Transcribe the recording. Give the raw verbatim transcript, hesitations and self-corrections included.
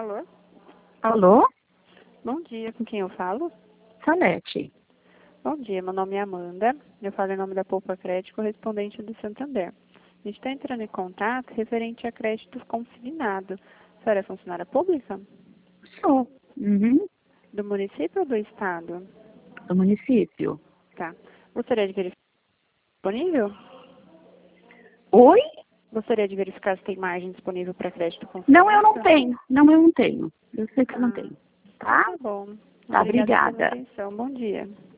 Alô? Alô? Bom dia, com quem eu falo? Salete. Bom dia, meu nome é Amanda. Eu falo em nome da Poupa Crédito, correspondente do Santander. A gente está entrando em contato referente a crédito consignado. A senhora é funcionária pública? Sou. Uhum. Do município ou do estado? Do município. Tá. Gostaria de verificar se disponível? Oi? Gostaria de verificar se tem margem disponível para crédito consignado? Não, eu não tenho. Não, eu não tenho. Eu sei que eu não Ah, tenho. Tá? tá bom. Tá, Obrigada pela obrigada. atenção. Bom dia.